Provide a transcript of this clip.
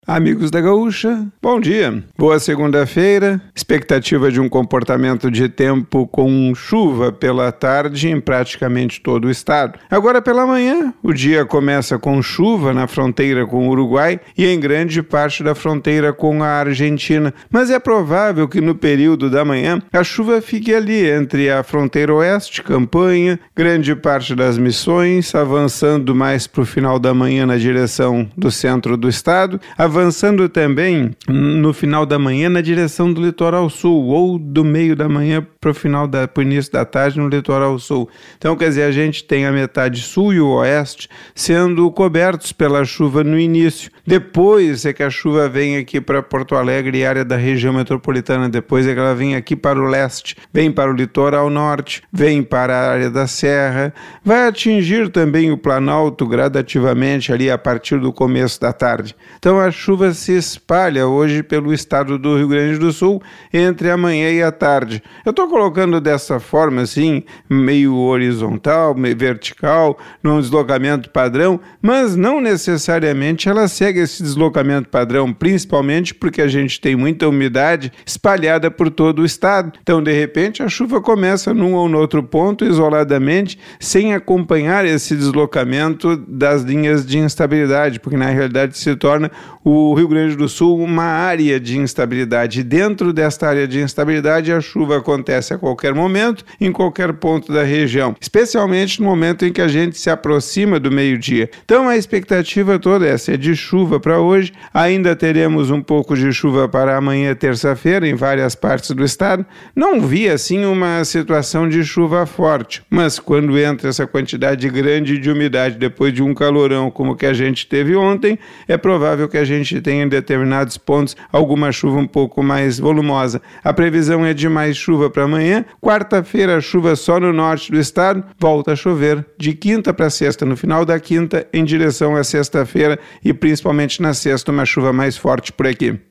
Amigos da Gaúcha, bom dia, boa segunda-feira, expectativa de um comportamento de tempo com chuva pela tarde em praticamente todo o estado. Agora pela manhã, o dia começa com chuva na fronteira com o Uruguai e em grande parte da fronteira com a Argentina, mas é provável que no período da manhã a chuva fique ali entre a fronteira oeste, Campanha, grande parte das Missões, avançando mais para o final da manhã na direção do centro do estado, avançando também no final da manhã na direção do litoral sul, ou do meio da manhã para o início da tarde no litoral sul. Então, quer dizer, a gente tem a metade sul e o oeste sendo cobertos pela chuva no início. Depois é que a chuva vem aqui para Porto Alegre e área da região metropolitana. Depois é que ela vem aqui para o leste, vem para o litoral norte, vem para a área da serra, vai atingir também o Planalto gradativamente ali a partir do começo da tarde. Então, a chuva se espalha hoje pelo estado do Rio Grande do Sul entre a manhã e a tarde. Eu estou colocando dessa forma assim, meio horizontal, meio vertical, num deslocamento padrão, mas não necessariamente ela segue esse deslocamento padrão, principalmente porque a gente tem muita umidade espalhada por todo o estado. Então, de repente, a chuva começa num ou no outro ponto, isoladamente, sem acompanhar esse deslocamento das linhas de instabilidade, porque na realidade se torna o Rio Grande do Sul uma área de instabilidade. Dentro desta área de instabilidade, a chuva acontece a qualquer momento, em qualquer ponto da região, especialmente no momento em que a gente se aproxima do meio-dia. Então, a expectativa toda essa é de chuva para hoje. Ainda teremos um pouco de chuva para amanhã, terça-feira, em várias partes do estado. Não vi, assim, uma situação de chuva forte, mas quando entra essa quantidade grande de umidade depois de um calorão como que a gente teve ontem, é provável que a gente tenha em determinados pontos alguma chuva um pouco mais volumosa. A previsão é de mais chuva para amanhã. Quarta-feira, chuva só no norte do estado, volta a chover de quinta para sexta, no final da quinta em direção à sexta-feira e principalmente na sexta uma chuva mais forte por aqui.